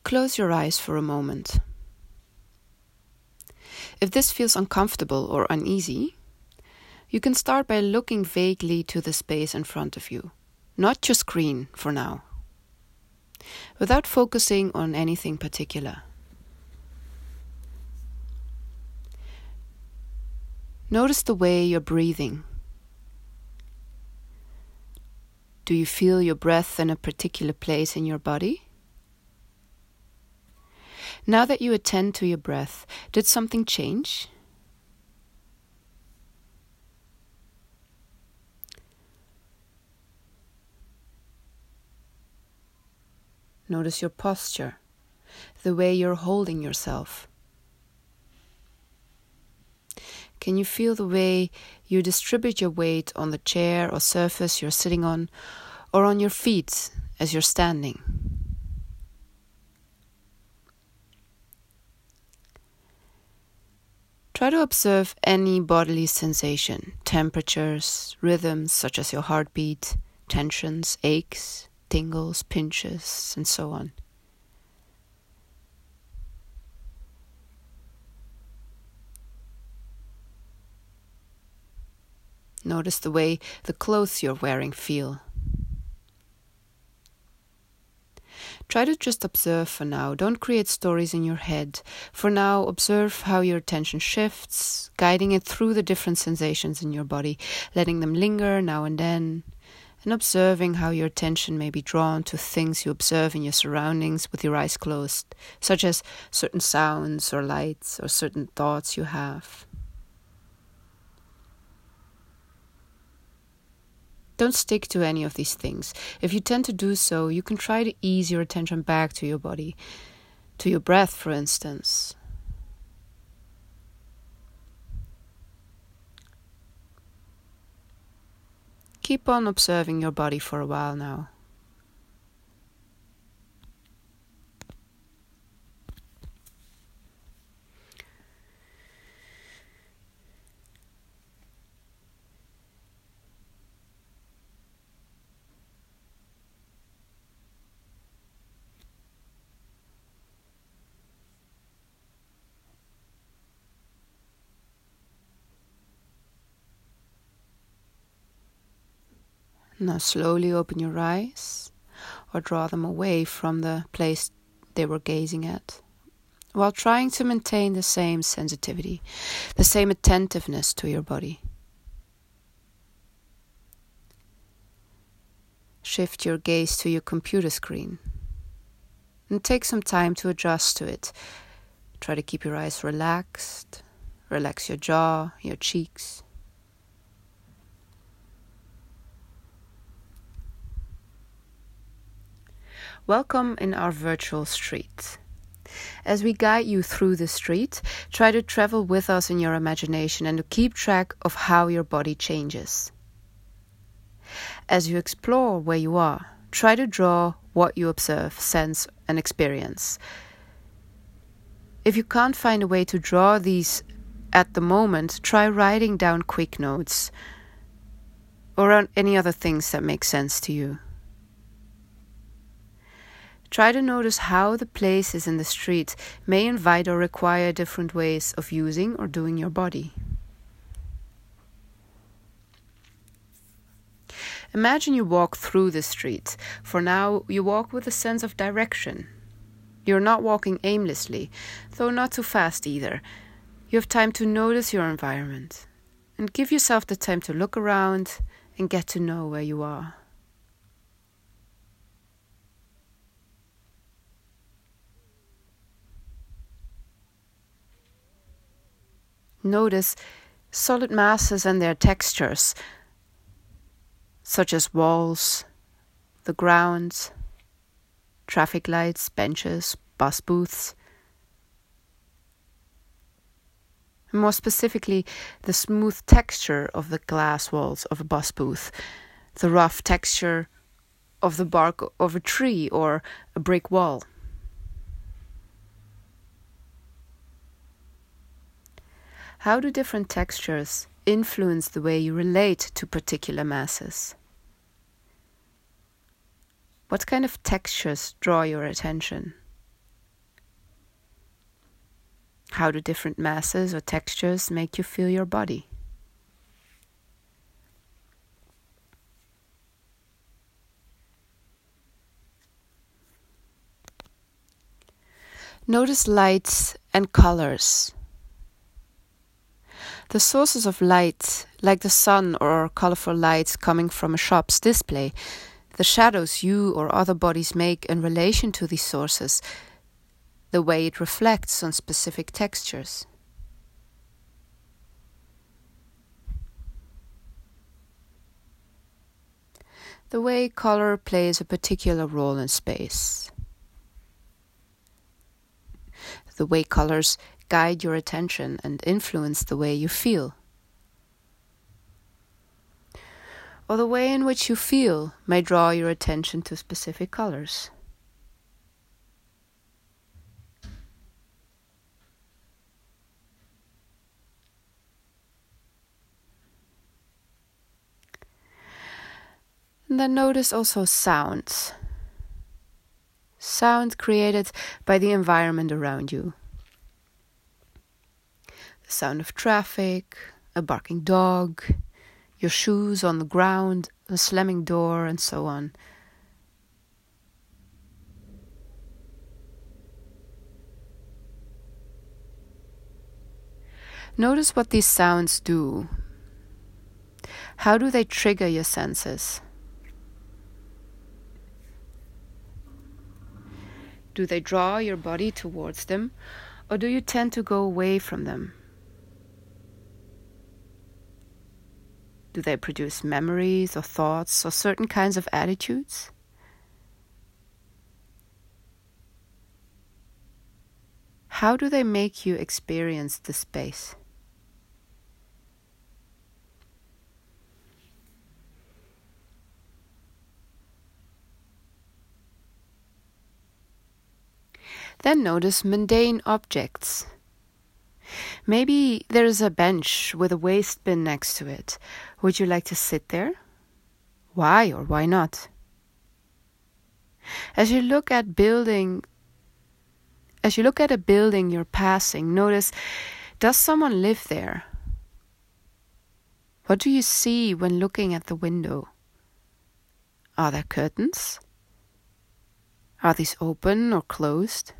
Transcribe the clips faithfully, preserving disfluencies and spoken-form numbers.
Close your eyes for a moment. If this feels uncomfortable or uneasy, you can start by looking vaguely to the space in front of you, not your screen for now, without focusing on anything particular. Notice the way you're breathing. Do you feel your breath in a particular place in your body? Now that you attend to your breath, did something change? Notice your posture, the way you're holding yourself. Can you feel the way you distribute your weight on the chair or surface you're sitting on, or on your feet as you're standing? Try to observe any bodily sensation, temperatures, rhythms such as your heartbeat, tensions, aches, tingles, pinches, and so on. Notice the way the clothes you're wearing feel. Try to just observe for now. Don't create stories in your head. For now, observe how your attention shifts, guiding it through the different sensations in your body, letting them linger now and then, and observing how your attention may be drawn to things you observe in your surroundings with your eyes closed, such as certain sounds or lights or certain thoughts you have. Don't stick to any of these things. If you tend to do so, you can try to ease your attention back to your body, to your breath, for instance. Keep on observing your body for a while now. Now slowly open your eyes or draw them away from the place they were gazing at, while trying to maintain the same sensitivity, the same attentiveness to your body. Shift your gaze to your computer screen and take some time to adjust to it. Try to keep your eyes relaxed, relax your jaw, your cheeks. Welcome in our virtual street. As we guide you through the street, try to travel with us in your imagination and to keep track of how your body changes. As you explore where you are, try to draw what you observe, sense, and experience. If you can't find a way to draw these at the moment, try writing down quick notes or any other things that make sense to you. Try to notice how the places in the street may invite or require different ways of using or doing your body. Imagine you walk through the street. For now, you walk with a sense of direction. You're not walking aimlessly, though not too fast either. You have time to notice your environment and give yourself the time to look around and get to know where you are. Notice solid masses and their textures, such as walls, the ground, traffic lights, benches, bus booths. And more specifically, the smooth texture of the glass walls of a bus booth, the rough texture of the bark of a tree or a brick wall. How do different textures influence the way you relate to particular masses? What kind of textures draw your attention? How do different masses or textures make you feel your body? Notice lights and colors. The sources of light, like the sun or colorful lights coming from a shop's display, the shadows you or other bodies make in relation to these sources, the way it reflects on specific textures. The way color plays a particular role in space. The way colors guide your attention and influence the way you feel. Or the way in which you feel may draw your attention to specific colors. And then notice also sounds. Sound created by the environment around you. The sound of traffic, a barking dog, your shoes on the ground, a slamming door, and so on. Notice what these sounds do. How do they trigger your senses? Do they draw your body towards them, or do you tend to go away from them? Do they produce memories or thoughts or certain kinds of attitudes? How do they make you experience the space? Then notice mundane objects. Maybe there is a bench with a waste bin next to it. Would you like to sit there? Why or why not? As you look at building, as you look at a building you're passing, notice, does someone live there? What do you see when looking at the window? Are there curtains? Are these open or closed?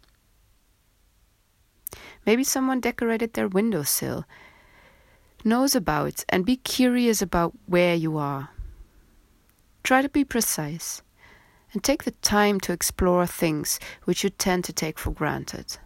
Maybe someone decorated their windowsill. Nose about and be curious about where you are. Try to be precise and take the time to explore things which you tend to take for granted.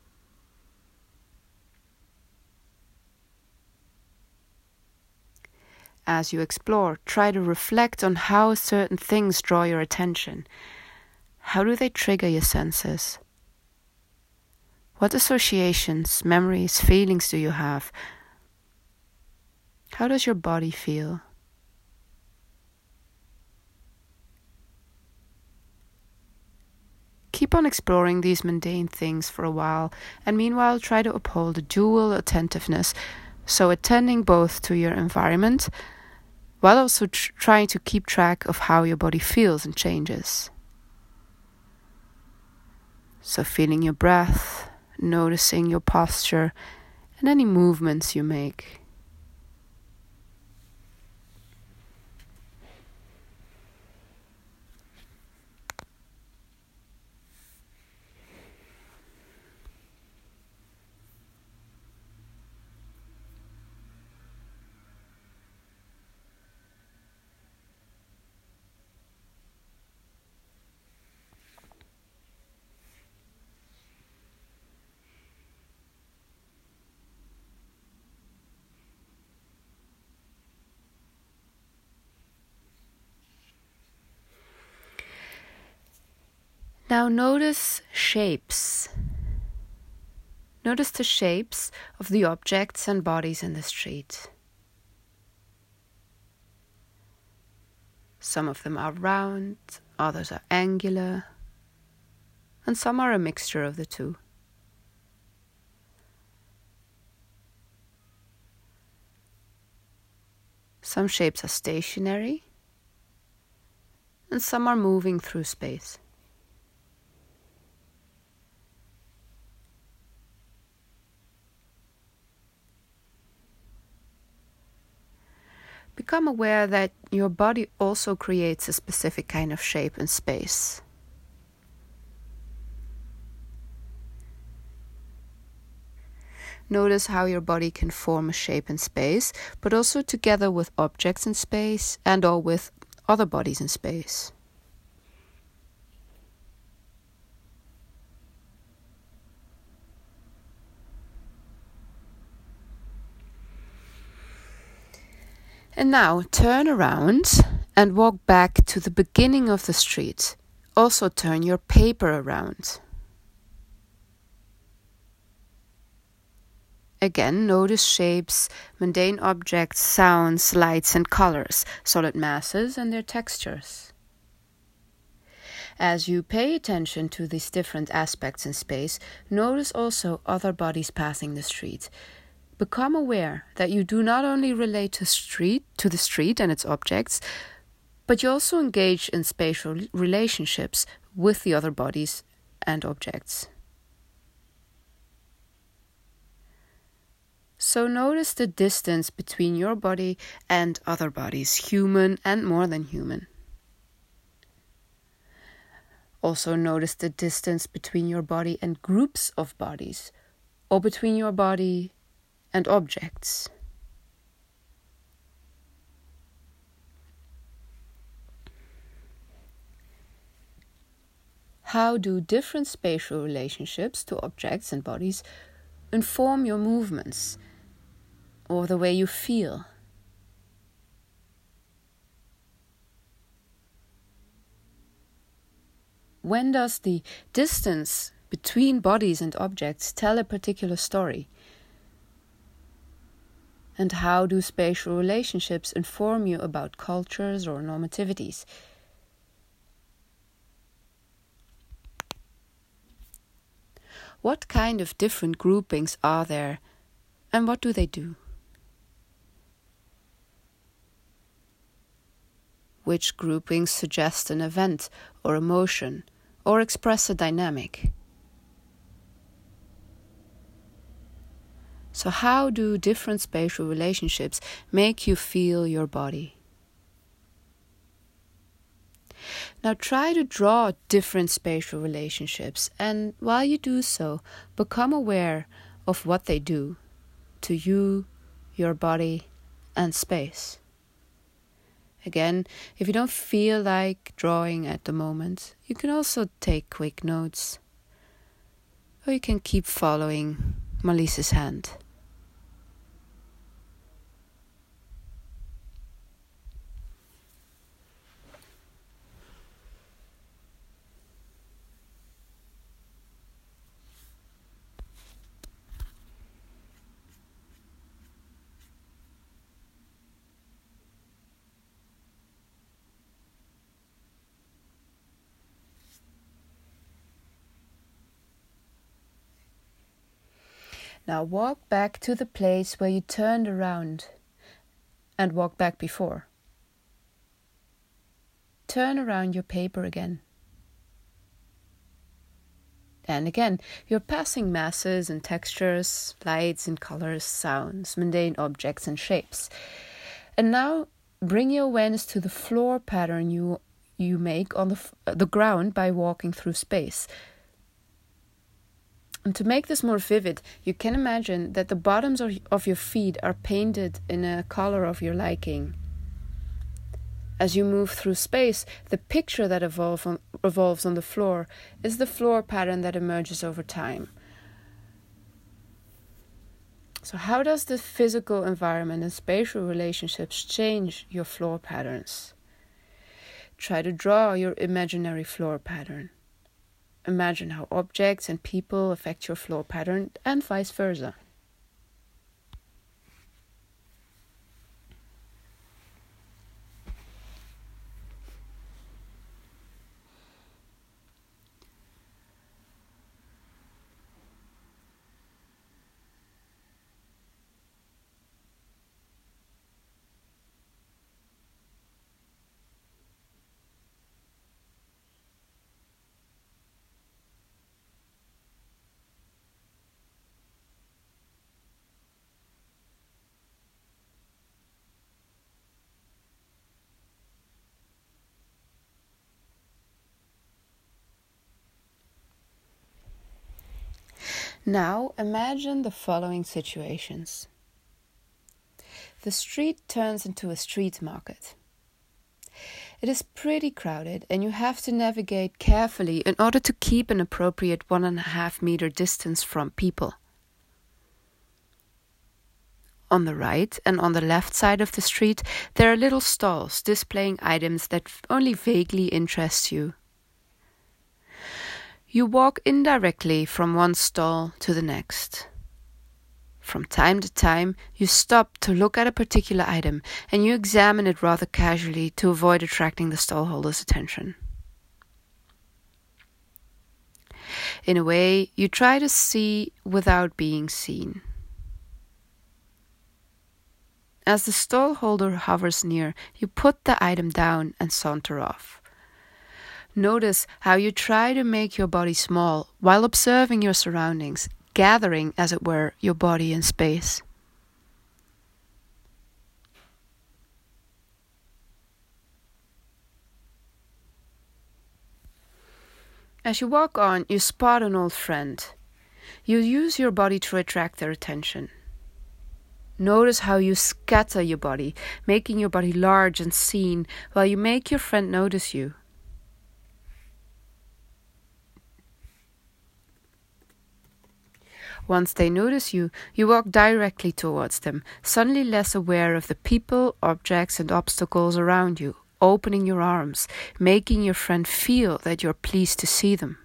As you explore, try to reflect on how certain things draw your attention. How do they trigger your senses? What associations, memories, feelings do you have? How does your body feel? Keep on exploring these mundane things for a while, and meanwhile try to uphold a dual attentiveness, so attending both to your environment, while also tr- trying to keep track of how your body feels and changes. So feeling your breath, noticing your posture, and any movements you make. Now notice shapes. Notice the shapes of the objects and bodies in the street. Some of them are round, others are angular, and some are a mixture of the two. Some shapes are stationary, and some are moving through space. Become aware that your body also creates a specific kind of shape and space. Notice how your body can form a shape in space, but also together with objects in space and or with other bodies in space. And now turn around and walk back to the beginning of the street. Also turn your paper around. Again, notice shapes, mundane objects, sounds, lights and colors, solid masses and their textures. As you pay attention to these different aspects in space, notice also other bodies passing the street. Become aware that you do not only relate to street to the street and its objects, but you also engage in spatial relationships with the other bodies and objects. So notice the distance between your body and other bodies, human and more than human. Also notice the distance between your body and groups of bodies, or between your body and objects. How do different spatial relationships to objects and bodies inform your movements or the way you feel? When does the distance between bodies and objects tell a particular story? And how do spatial relationships inform you about cultures or normativities? What kind of different groupings are there, and what do they do? Which groupings suggest an event or emotion, or express a dynamic? So how do different spatial relationships make you feel your body? Now try to draw different spatial relationships, and while you do so, become aware of what they do to you, your body, and space. Again, if you don't feel like drawing at the moment, you can also take quick notes, or you can keep following Marlise's hand. Now walk back to the place where you turned around and walked back before. Turn around your paper again. And again, you're passing masses and textures, lights and colors, sounds, mundane objects and shapes. And now bring your awareness to the floor pattern you you make on the, the ground by walking through space. And to make this more vivid, you can imagine that the bottoms of, of your feet are painted in a color of your liking. As you move through space, the picture that evolve on, revolves on the floor is the floor pattern that emerges over time. So how does the physical environment and spatial relationships change your floor patterns? Try to draw your imaginary floor pattern. Imagine how objects and people affect your floor pattern and vice versa. Now imagine the following situations. The street turns into a street market. It is pretty crowded and you have to navigate carefully in order to keep an appropriate one and a half meter distance from people. On the right and on the left side of the street, there are little stalls displaying items that only vaguely interest you. You walk indirectly from one stall to the next. From time to time, you stop to look at a particular item and you examine it rather casually to avoid attracting the stallholder's attention. In a way, you try to see without being seen. As the stallholder hovers near, you put the item down and saunter off. Notice how you try to make your body small while observing your surroundings, gathering, as it were, your body in space. As you walk on, you spot an old friend. You use your body to attract their attention. Notice how you scatter your body, making your body large and seen, while you make your friend notice you. Once they notice you, you walk directly towards them, suddenly less aware of the people, objects, and obstacles around you, opening your arms, making your friend feel that you're pleased to see them.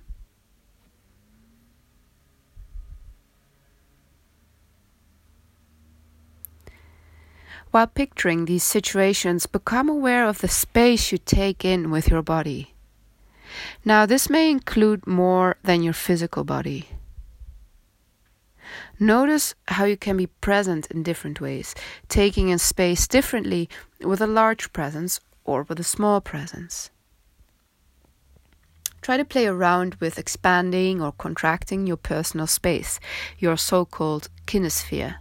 While picturing these situations, become aware of the space you take in with your body. Now, this may include more than your physical body. Notice how you can be present in different ways, taking in space differently with a large presence or with a small presence. Try to play around with expanding or contracting your personal space, your so-called kinesphere.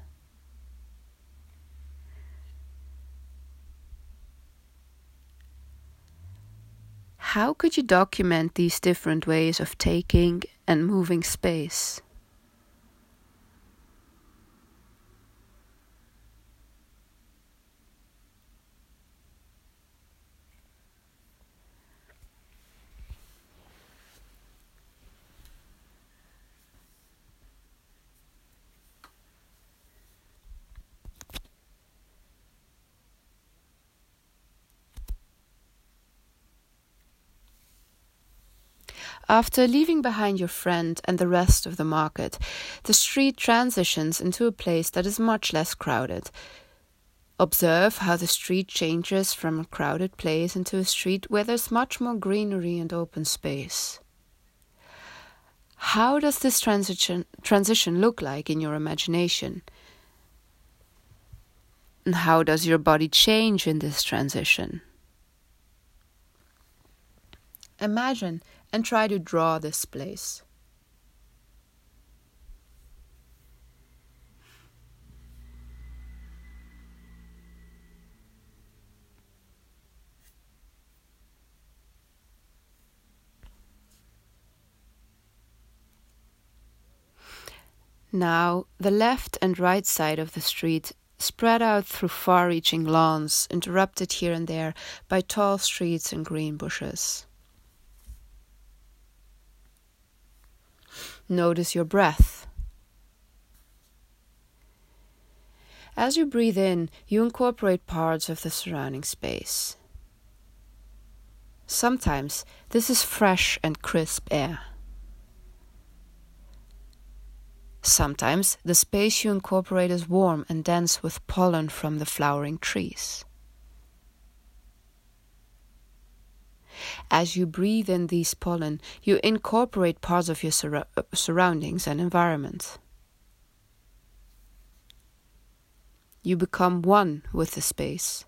How could you document these different ways of taking and moving space? After leaving behind your friend and the rest of the market, the street transitions into a place that is much less crowded. Observe how the street changes from a crowded place into a street where there's much more greenery and open space. How does this transition, transition look like in your imagination? And how does your body change in this transition? Imagine and try to draw this place. Now, the left and right side of the street spread out through far-reaching lawns, interrupted here and there by tall streets and green bushes. Notice your breath. As you breathe in, you incorporate parts of the surrounding space. Sometimes this is fresh and crisp air. Sometimes the space you incorporate is warm and dense with pollen from the flowering trees. As you breathe in these pollen, you incorporate parts of your sur- surroundings and environment. You become one with the space.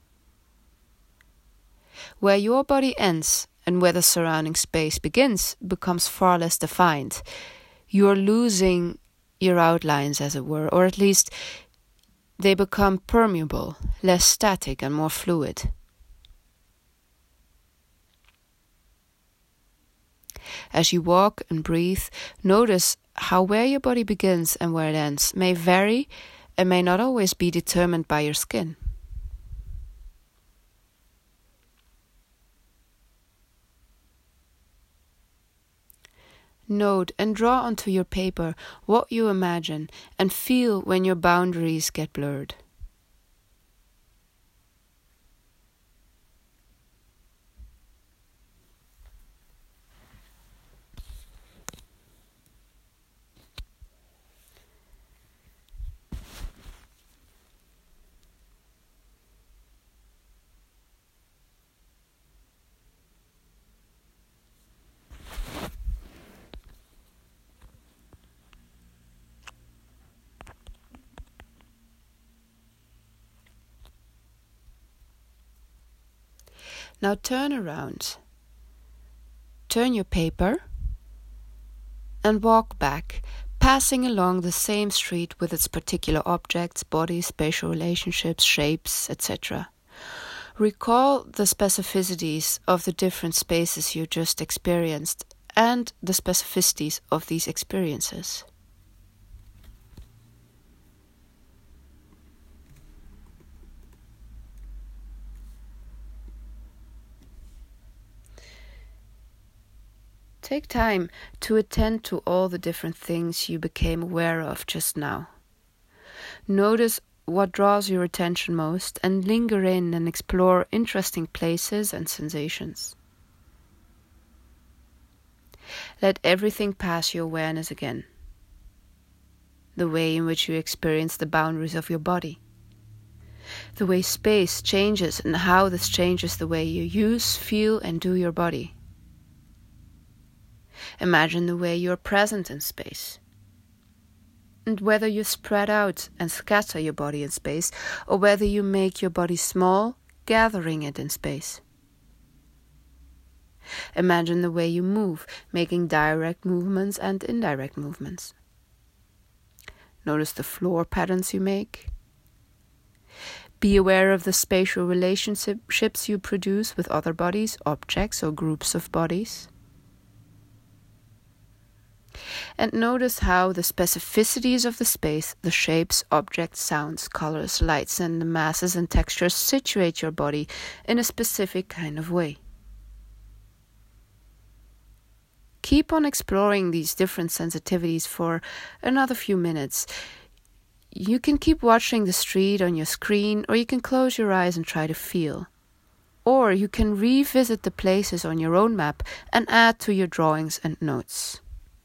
Where your body ends and where the surrounding space begins becomes far less defined. You are losing your outlines, as it were, or at least they become permeable, less static and more fluid. As you walk and breathe, notice how where your body begins and where it ends may vary and may not always be determined by your skin. Note and draw onto your paper what you imagine and feel when your boundaries get blurred. Now turn around. Turn your paper and walk back, passing along the same street with its particular objects, bodies, spatial relationships, shapes, et cetera. Recall the specificities of the different spaces you just experienced and the specificities of these experiences. Take time to attend to all the different things you became aware of just now. Notice what draws your attention most and linger in and explore interesting places and sensations. Let everything pass your awareness again. The way in which you experience the boundaries of your body. The way space changes and how this changes the way you use, feel, and do your body. Imagine the way you are present in space, and whether you spread out and scatter your body in space, or whether you make your body small, gathering it in space. Imagine the way you move, making direct movements and indirect movements. Notice the floor patterns you make. Be aware of the spatial relationships you produce with other bodies, objects, or groups of bodies. And notice how the specificities of the space, the shapes, objects, sounds, colors, lights, and the masses and textures situate your body in a specific kind of way. Keep on exploring these different sensitivities for another few minutes. You can keep watching the street on your screen, or you can close your eyes and try to feel. Or you can revisit the places on your own map and add to your drawings and notes.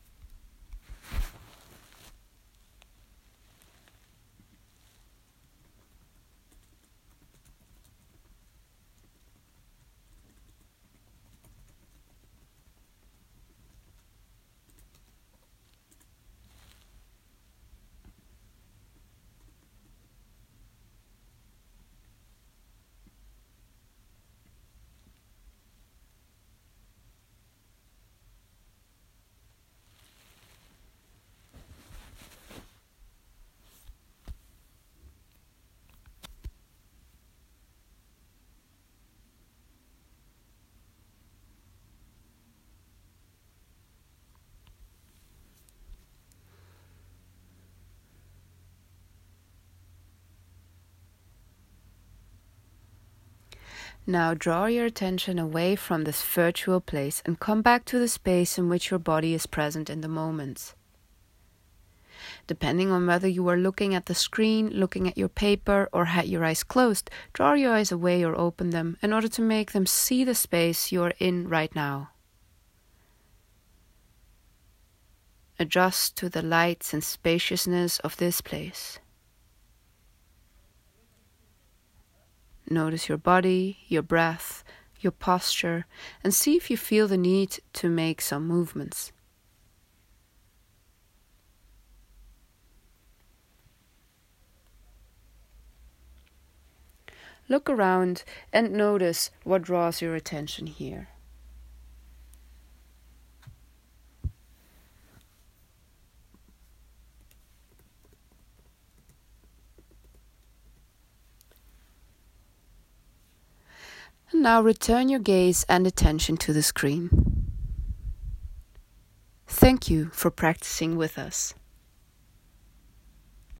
Now draw your attention away from this virtual place and come back to the space in which your body is present in the moment. Depending on whether you are looking at the screen, looking at your paper, or had your eyes closed, draw your eyes away or open them in order to make them see the space you are in right now. Adjust to the lights and spaciousness of this place. Notice your body, your breath, your posture, and see if you feel the need to make some movements. Look around and notice what draws your attention here. And now return your gaze and attention to the screen. Thank you for practicing with us.